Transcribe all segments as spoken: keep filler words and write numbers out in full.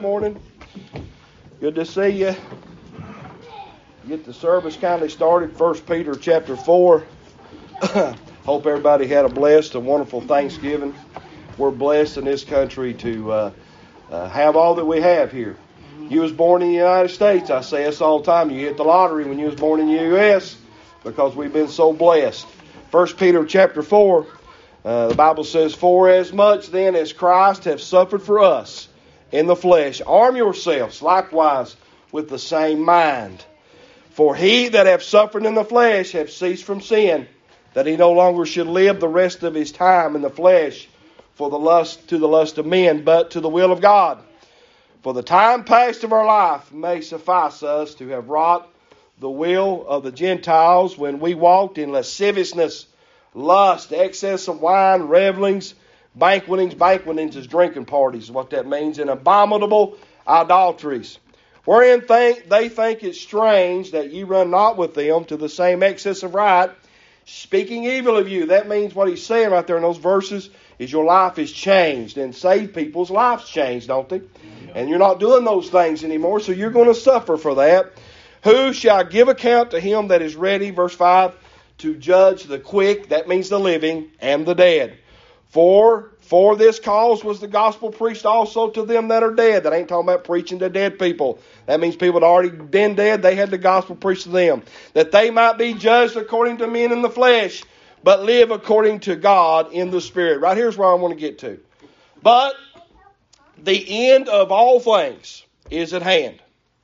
Morning. Good to see you. Get the service kind of started. First Peter chapter four. Hope everybody had a blessed and wonderful Thanksgiving. We're blessed in this country to uh, uh, have all that we have here. You was born in the United States. I say this all the time. You hit the lottery when you was born in the U S because we've been so blessed. First Peter chapter four. Uh, the Bible says, "For as much then as Christ hath suffered for us in the flesh, arm yourselves likewise with the same mind. For he that hath suffered in the flesh hath ceased from sin, that he no longer should live the rest of his time in the flesh for the lust to the lust of men, but to the will of God. For the time past of our life may suffice us to have wrought the will of the Gentiles when we walked in lasciviousness, lust, excess of wine, revelings, banquetings." Banquetings is drinking parties, is what that means. "And abominable idolatries, wherein think, they think it strange that ye run not with them to the same excess of right, speaking evil of you." That means what he's saying right there in those verses is your life is changed. And saved people's lives changed, don't they? And you're not doing those things anymore, so you're going to suffer for that. "Who shall give account to him that is ready," verse five, "to judge the quick," that means the living, "and the dead. For for this cause was the gospel preached also to them that are dead." That ain't talking about preaching to dead people. That means people that already been dead, they had the gospel preached to them. "That they might be judged according to men in the flesh, but live according to God in the Spirit." Right here's where I want to get to. "But the end of all things is at hand.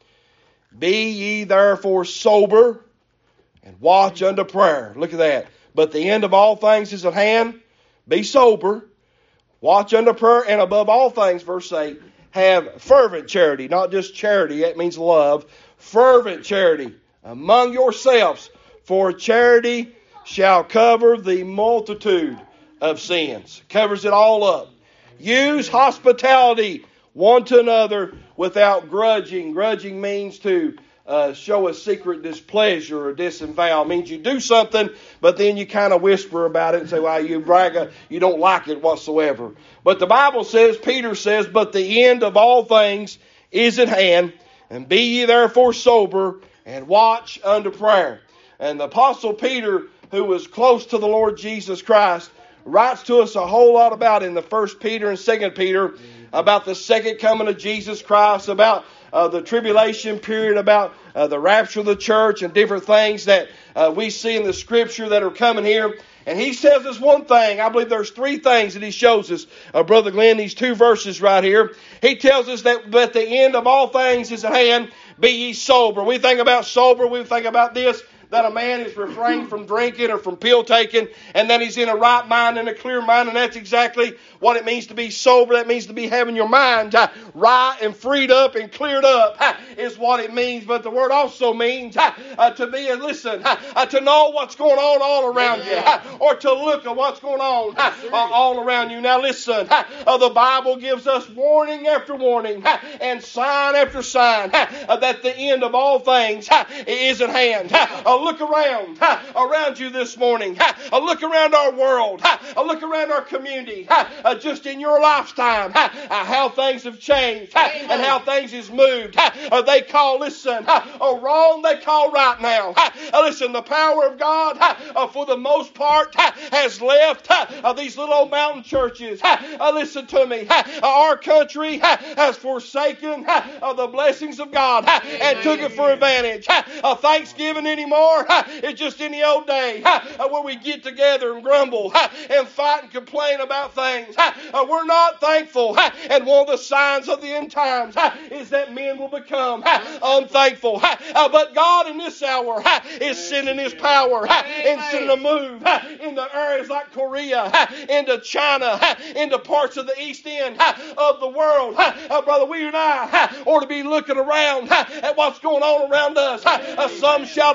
Be ye therefore sober, and watch unto prayer." Look at that. But the end of all things is at hand. Be sober, watch unto prayer, and above all things, verse eight, have fervent charity. Not just charity, that means love. Fervent charity among yourselves, for charity shall cover the multitude of sins. Covers it all up. "Use hospitality one to another without grudging." Grudging means to Uh, show a secret displeasure or disavow. It means you do something, but then you kind of whisper about it and say, well, you brag, you don't like it whatsoever. But the Bible says, Peter says, "But the end of all things is at hand, and be ye therefore sober, and watch unto prayer." And the Apostle Peter, who was close to the Lord Jesus Christ, writes to us a whole lot about in the First Peter and Second Peter, about the second coming of Jesus Christ, about Uh, the tribulation period, about uh, the rapture of the church and different things that uh, we see in the Scripture that are coming here. And he says this one thing. I believe there's three things that he shows us, uh, Brother Glenn, these two verses right here. He tells us that but the end of all things is at hand. Be ye sober. We think about sober, we think about this, that a man is refrained from drinking or from pill taking, and then he's in a right mind and a clear mind, and that's exactly what it means to be sober. That means to be having your mind uh, right and freed up and cleared up uh, is what it means. But the word also means uh, uh, to be, uh, listen, uh, uh, to know what's going on all around you, uh, or to look at what's going on uh, uh, all around you. Now listen, uh, uh, the Bible gives us warning after warning uh, and sign after sign uh, uh, that the end of all things uh, is at hand. Uh, Look around, uh, around you this morning. Uh, look around our world. Uh, look around our community. Uh, just in your lifetime, uh, uh, how things have changed uh, and how things has moved. Uh, uh, they call, listen, uh, uh, wrong, they call right now. Uh, uh, listen, the power of God, uh, uh, for the most part, uh, has left uh, uh, these little old mountain churches. Uh, uh, listen to me. Uh, our country uh, has forsaken uh, uh, the blessings of God uh, and took it for advantage. Uh, uh, Thanksgiving anymore. It's just any old day where we get together and grumble and fight and complain about things. We're not thankful. And one of the signs of the end times is that men will become unthankful. But God in this hour is sending His power and sending a move into areas like Korea, into China, into parts of the east end of the world. Brother, we and I ought to be looking around at what's going on around us. Some shall depart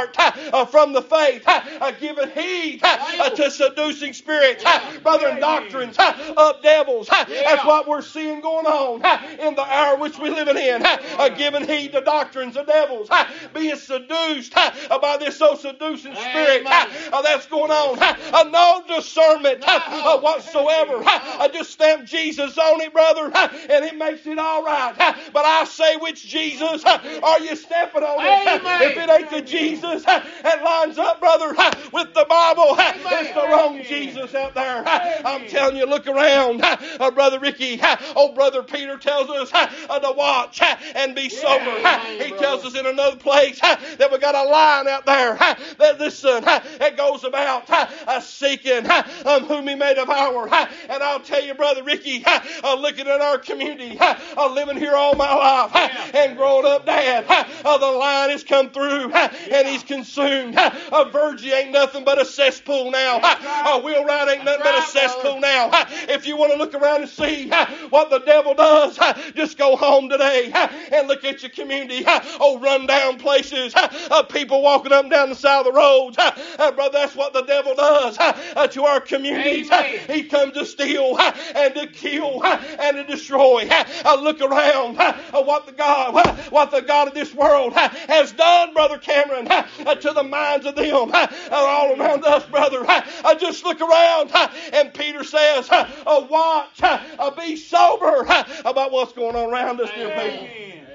apart from the faith, giving heed to seducing spirits, brother, and doctrines of devils. That's what we're seeing going on in the hour which we're living in. Giving heed to doctrines of devils, being seduced by this so seducing spirit that's going on. No discernment whatsoever. Just stamp Jesus on it, brother, and it makes it all right. But I say, which Jesus are you stamping on it? Amen. If it ain't the Jesus that lines up, brother, with the Bible, Amen. It's the wrong Jesus out there. Amen. I'm telling you, look around. Uh, Brother Ricky, old Brother Peter tells us uh, to watch and be sober. Amen, he tells us in another place that we got a lion out there that listen, that goes about uh, seeking um, whom he may devour. And I'll tell you, Brother Ricky, uh, looking at our community, uh, living here all my life uh, and growing up, Dad, uh, the lion has come through uh, and he's consumed. Uh, uh, Virgie ain't nothing but a cesspool now. Uh, uh, Wheelwright ain't nothing but a cesspool now. Uh, if you want to look around and see uh, what the devil does, uh, just go home today uh, and look at your community. Uh, oh, run down places. Uh, uh, people walking up and down the side of the roads. Uh, uh, brother, that's what the devil does uh, uh, to our communities. Uh, he comes to steal uh, and to kill uh, and to destroy. Uh, uh, look around uh, uh, what the God, uh, what the God of this world uh, has done, Brother Cameron, uh, uh, to the minds of them uh, all around us, brother. Uh, uh, just look around, uh, and Peter says, uh, uh, watch, uh, uh, be sober uh, about what's going on around us, dear people.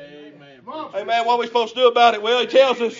Amen. Amen. What are we supposed to do about it? Well, he tells us,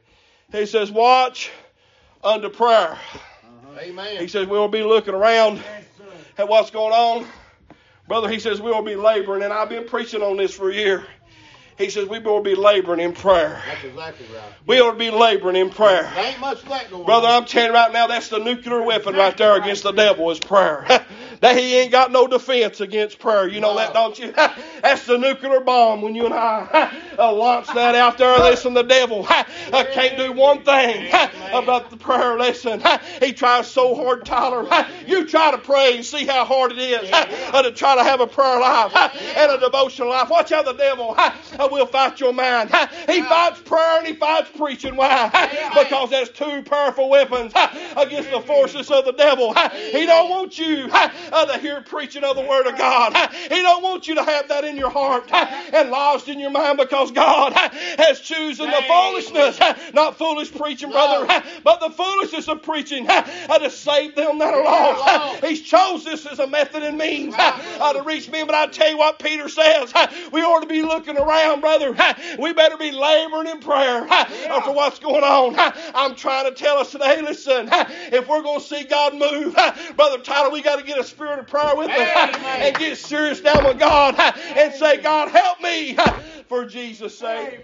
he says, watch unto prayer. Amen. He says, we will be looking around at what's going on. Brother, he says, we will be laboring, and I've been preaching on this for a year. He says, we will be laboring in prayer. That's exactly right. We ought to be laboring in prayer. There ain't much of that going Brother, on. I'm telling you right now, that's the nuclear weapon right there against the devil is prayer. That he ain't got no defense against prayer. You know no. that, don't you? That's the nuclear bomb when you and I uh, launch that out there. Listen, the devil uh, can't do one thing uh, about the prayer. Listen, uh, he tries so hard, Tyler. Uh, you try to pray and see how hard it is uh, to try to have a prayer life uh, and a devotional life. Watch how the devil uh, will fight your mind. Uh, he fights prayer and he fights preaching. Why? Uh, because that's two powerful weapons uh, against the forces of the devil. Uh, he don't want you uh, Uh, to hear preaching of the Word of God. Uh, he don't want you to have that in your heart uh, and lodged in your mind, because God uh, has chosen the foolishness, uh, not foolish preaching, brother, uh, but the foolishness of preaching uh, uh, to save them that are lost. Uh, he's chose this as a method and means uh, uh, to reach men. But I tell you what Peter says, uh, we ought to be looking around, brother. Uh, we better be laboring in prayer uh, uh, for what's going on. Uh, I'm trying to tell us today, listen, uh, if we're going to see God move, uh, Brother Tyler, we got to get a spirit of prayer with us uh, and get serious down with God uh, and say, God, help me uh, for Jesus' sake.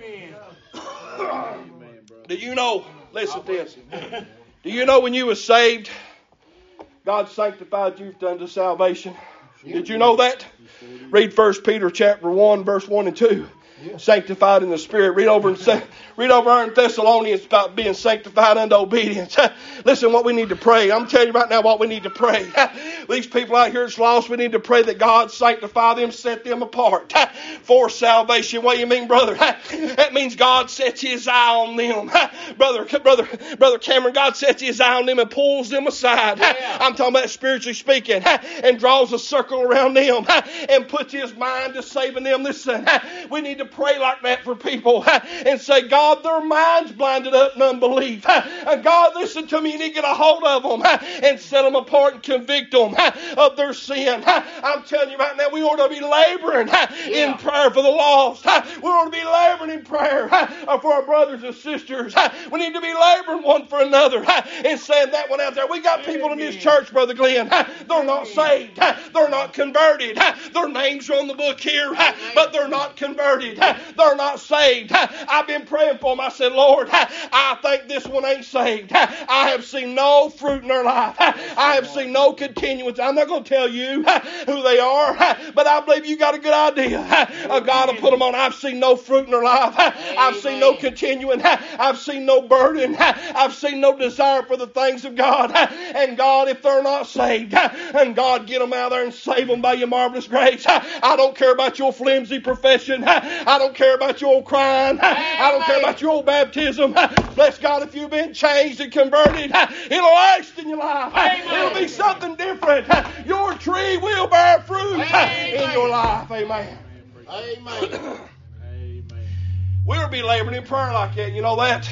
Amen. Do you know, listen to this, do you know when you were saved, God sanctified you unto salvation? Did you know that? Read First Peter chapter one, verse one and two. Sanctified in the Spirit. Read over in, read over in Thessalonians about being sanctified unto obedience. Listen, what we need to pray. I'm telling you right now what we need to pray. These people out here that's lost, we need to pray that God sanctify them, set them apart for salvation. What do you mean, brother? That means God sets His eye on them. Brother, brother, brother Cameron, God sets His eye on them and pulls them aside. Yeah. I'm talking about spiritually speaking, and draws a circle around them and puts His mind to saving them. Listen, we need to pray like that for people and say, God, their minds blinded up in unbelief. God, listen to me, you need to get a hold of them and set them apart and convict them of their sin. I'm telling you right now, we ought to be laboring in prayer for the lost. We ought to be laboring in prayer for our brothers and sisters. We need to be laboring one for another and saying that one out there. We got people in this church, Brother Glenn, they're not saved. They're not converted. Their names are on the book here, but they're not converted. They're not saved. I've been praying for them. I said, Lord, I think this one ain't saved. I have seen no fruit in their life. I have seen no continuance. I'm not going to tell you who they are, but I believe you got a good idea. God will put them on. I've seen no fruit in their life. I've seen no continuing. I've seen no burden. I've seen no desire for the things of God. And God, if they're not saved, and God, get them out there and save them by your marvelous grace. I don't care about your flimsy profession. I don't care about your old crying. I don't care about your old baptism. Bless God, if you've been changed and converted, it'll last in your life. It'll be something different. Your tree will bear fruit in your life. Amen. Amen. We'll be laboring in prayer like that. You know that?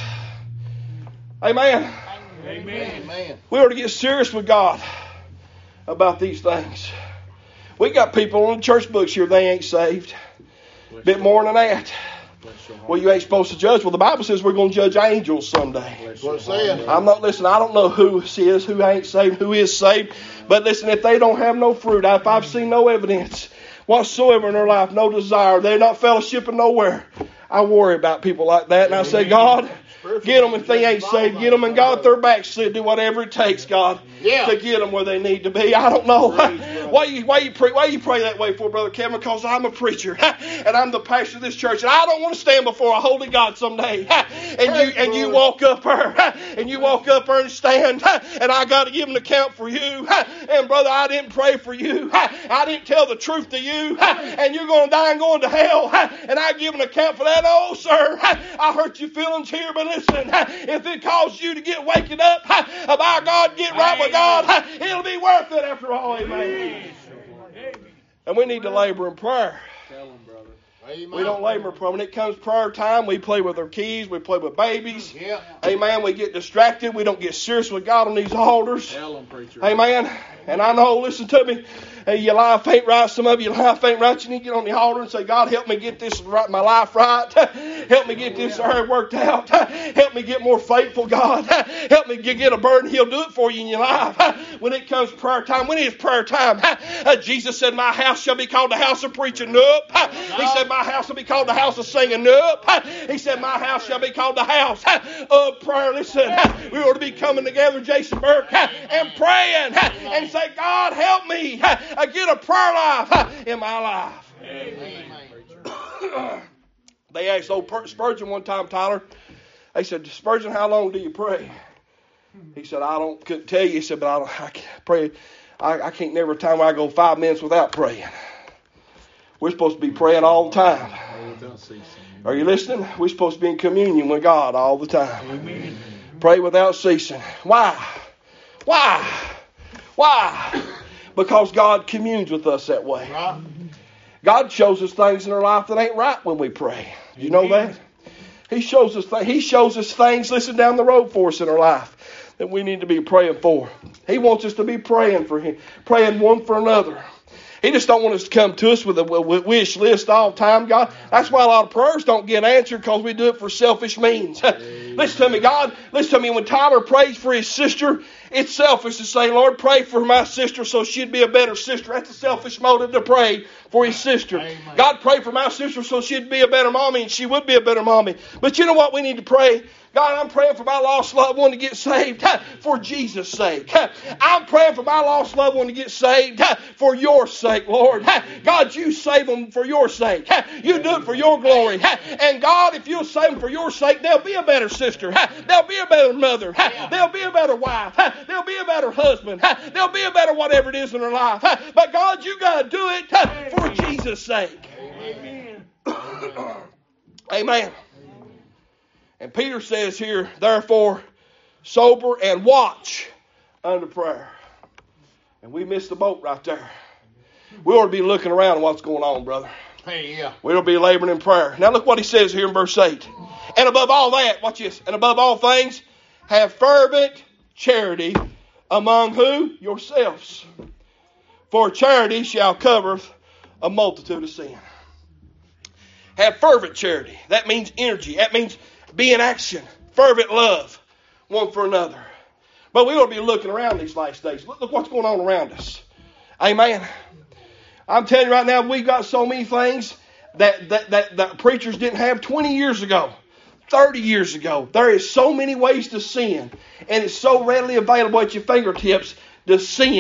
Amen. Amen. We ought to get serious with God about these things. We got people on the church books here, they ain't saved. A bit more than that. Well, you ain't supposed to judge. Well, the Bible says we're going to judge angels someday. That's what it's saying. I'm not listening. I don't know who is, who ain't saved, who is saved. But listen, if they don't have no fruit, if I've seen no evidence whatsoever in their life, no desire, they're not fellowshipping nowhere, I worry about people like that. And I say, God, get them if they ain't saved. Get them, and God, if they're backslid, do whatever it takes, God, Yeah. to get them where they need to be. I don't know. Why you, why you pray, why you pray that way for, Brother Kevin? Because I'm a preacher, and I'm the pastor of this church, and I don't want to stand before a holy God someday. And you and you walk up there, and you walk up there and stand, and I got to give an account for you. And brother, I didn't pray for you. I didn't tell the truth to you, and you're going to die and going to hell. And I give an account for that. Oh, sir, I hurt your feelings here, but listen, if it caused you to get waking up, by God, get right with God, it'll be worth it after all. Amen. And we need to labor in prayer. Amen. We don't labor in prayer. When it comes prayer time, we play with our keys, we play with babies. Yeah. Amen. We get distracted. We don't get serious with God on these altars. Tell them, preacher. Amen. And I know, listen to me, hey, your life ain't right. Some of you, your life ain't right. You need to get on the altar and say, God, help me get this right, my life right. Help me get this area worked out. Help me get more faithful, God. Help me get, get a burden. He'll do it for you in your life. When it comes prayer time, when it is prayer time, uh, Jesus said, my house shall be called the house of preaching. Nope. He said, my house will be called the house of singing. Nope. He said, my house shall be called the house of prayer. Listen, we ought to be coming together, Jason Burke, and praying and say, God, help me get a prayer life in my life. Amen. They asked old Spurgeon one time, Tyler, they said, Spurgeon, how long do you pray? He said, I don't couldn't tell you. He said, but I, don't, I can't pray. I, I can't never time where I go five minutes without praying. We're supposed to be praying all the time. Are you listening? We're supposed to be in communion with God all the time. Amen. Pray without ceasing. Why? Why? Why? Because God communes with us that way. God shows us things in our life that ain't right when we pray. Do you know that? He shows us th- He shows us things, listen, down the road for us in our life that we need to be praying for. He wants us to be praying for Him, praying one for another. He just don't want us to come to us with a wish list all the time, God. That's why a lot of prayers don't get answered, because we do it for selfish means. Listen to me, God. Listen to me. When Tyler prays for his sister, it's selfish to say, Lord, pray for my sister so she'd be a better sister. That's a selfish motive to pray for his sister. Amen. God, pray for my sister so she'd be a better mommy, and she would be a better mommy. But you know what we need to pray? God, I'm praying for my lost loved one to get saved for Jesus' sake. I'm praying for my lost loved one to get saved for your sake, Lord. God, you save them for your sake. You do it for your glory. And God, if you'll save them for your sake, they'll be a better sister. They'll be a better mother. They'll be a better wife. They'll be a better husband. They'll be a better whatever it is in their life. But God, you got to do it for Jesus' sake. Amen. Amen. And Peter says here, therefore, sober and watch under prayer. And we missed the boat right there. We ought to be looking around at what's going on, brother. Hey, yeah. We ought to be laboring in prayer. Now look what he says here in verse eight. And above all that, watch this. And above all things, have fervent charity among who? Yourselves. For charity shall cover a multitude of sin. Have fervent charity. That means energy. That means be in action. Fervent love one for another. But we ought to be looking around these last days. Look, look what's going on around us. Amen. I'm telling you right now, we've got so many things that, that, that, that preachers didn't have twenty years ago, thirty years ago. There is so many ways to sin. And it's so readily available at your fingertips to sin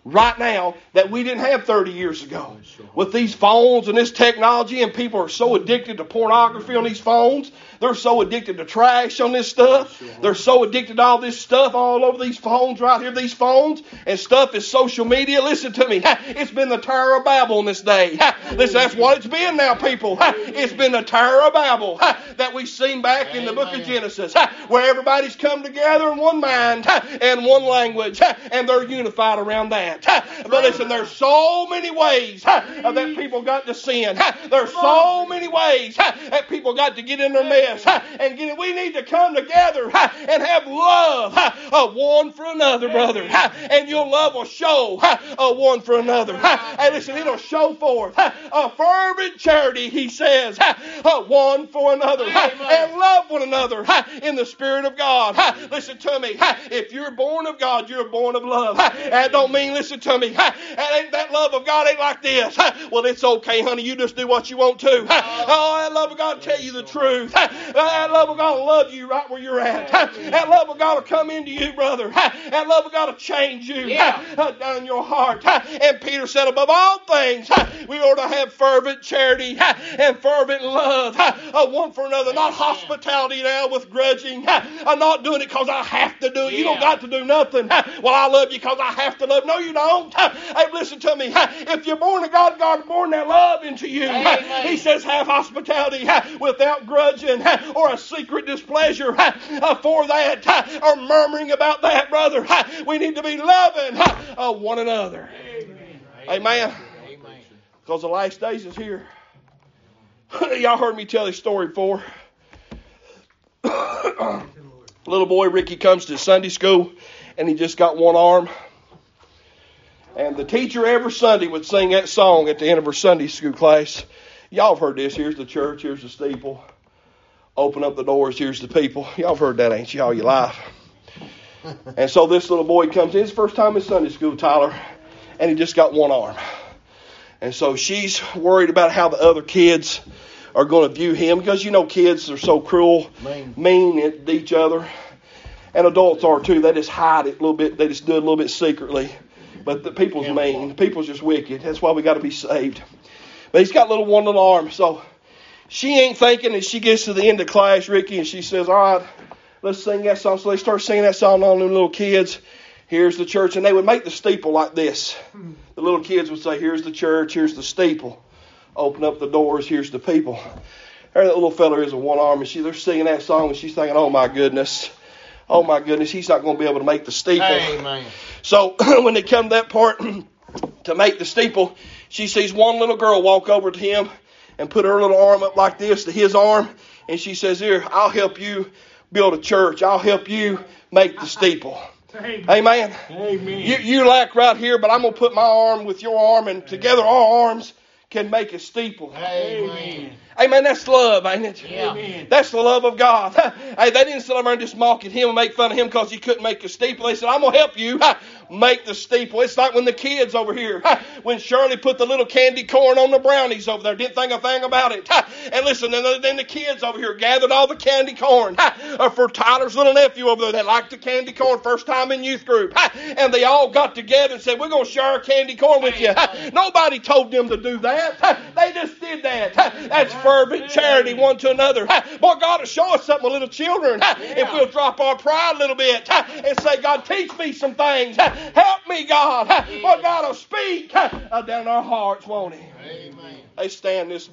right now that we didn't have thirty years ago. With these phones and this technology, and people are so addicted to pornography on these phones. They're so addicted to trash on this stuff. They're so addicted to all this stuff all over these phones right here, these phones. And stuff is social media. Listen to me. It's been the Tower of Babel in this day. Listen, that's what it's been now, people. It's been the Tower of Babel that we've seen back in the book of Genesis, where everybody's come together in one mind and one language, and they're unified around that. But listen, there's so many ways that people got to sin. There's so many ways that people got to get in their mess. And get, we need to come together and have love one for another, brother. And your love will show one for another. And listen, it'll show forth a fervent charity, he says, one for another. And love one another in the Spirit of God. Listen to me. If you're born of God, you're born of love. That don't mean, listen to me, that love of God ain't like this. Well, it's okay, honey. You just do what you want to. Oh, that love of God will tell you the truth. That love of God will love you right where you're at. That love of God will come into you, brother. That love of God will change you down in your heart. And Peter said, above all things, we ought to have fervent charity and fervent love one for another. Not hospitality now with grudging. I'm not doing it because I have to do it. You don't got to do nothing. Well, I love you because I have to love. No, you don't. Hey, listen to me. If you're born of God, God's born that love into you. Amen. He says, have hospitality without grudging or a secret displeasure for that or murmuring about that, brother. We need to be loving one another. Amen. Amen. Because the last days is here. Y'all heard me tell this story before. Little boy Ricky comes to Sunday school and he just got one arm. And the teacher every Sunday would sing that song at the end of her Sunday school class. Y'all have heard this. Here's the church. Here's the steeple. Open up the doors. Here's the people. Y'all have heard that, ain't you, all your life? And so this little boy comes in. It's his first time in Sunday school, Tyler. And he just got one arm. And so she's worried about how the other kids are going to view him. Because, you know, kids are so cruel, mean, mean to each other. And adults are too. They just hide it a little bit. They just do it a little bit secretly. But the people's mean. People's just wicked. That's why we got to be saved. But he's got little one little arm. So she ain't thinking, and she gets to the end of class, Ricky, and she says, all right, let's sing that song. So they start singing that song on them little kids. Here's the church. And they would make the steeple like this. The little kids would say, here's the church, here's the steeple. Open up the doors, here's the people. There that little fella is with one arm, and she, they're singing that song, and she's thinking, oh my goodness. Oh my goodness, he's not going to be able to make the steeple. Amen. So when they come to that part to make the steeple, she sees one little girl walk over to him and put her little arm up like this to his arm. And she says, here, I'll help you build a church. I'll help you make the steeple. Amen. Amen. Amen. You, you lack right here, but I'm going to put my arm with your arm, and together our arms can make a steeple. Amen. Amen. That's love, ain't it? Yeah. Amen. That's the love of God. Hey, they didn't sit over and just mock at him and make fun of him because he couldn't make a steeple. They said, I'm going to help you make the steeple. It's like when the kids over here, when Shirley put the little candy corn on the brownies over there, didn't think a thing about it. And listen, and then the kids over here gathered all the candy corn for Tyler's little nephew over there that liked the candy corn, first time in youth group. And they all got together and said, we're going to share our candy corn with you. Nobody told them to do that. They just did that. That's fervent charity one to another. Boy, God will show us something, little children, if we'll drop our pride a little bit and say, God, teach me some things. Help me, God. Boy, God will speak down in our hearts, won't He? Amen. They stand this